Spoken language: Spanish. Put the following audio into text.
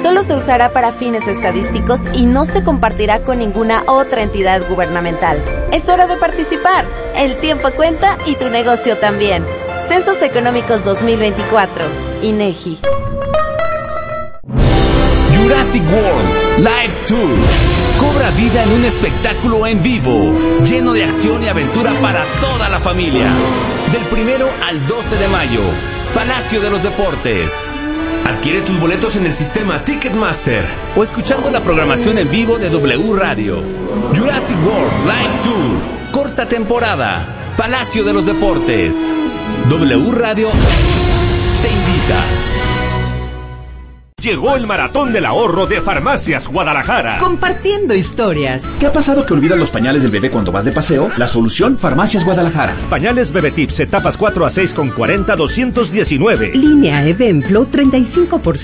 Solo se usará para fines estadísticos y no se compartirá con ninguna otra entidad gubernamental. Es hora de participar. El tiempo cuenta y tu negocio también. Censos Económicos 2024. INEGI. Jurassic World Live Tour. Cobra vida en un espectáculo en vivo, lleno de acción y aventura para toda la familia. Del 1 al 12 de mayo, Palacio de los Deportes. Adquiere tus boletos en el sistema Ticketmaster o escuchando la programación en vivo de W Radio. Jurassic World Live Tour. Corta temporada. Palacio de los Deportes. W Radio te invita. Llegó el Maratón del Ahorro de Farmacias Guadalajara. Compartiendo historias. ¿Te ha pasado que olvidas los pañales del bebé cuando vas de paseo? La solución, Farmacias Guadalajara. Pañales Bebé Tips, etapas 4 a 6 con 40, 219. Línea Evemplo, 35%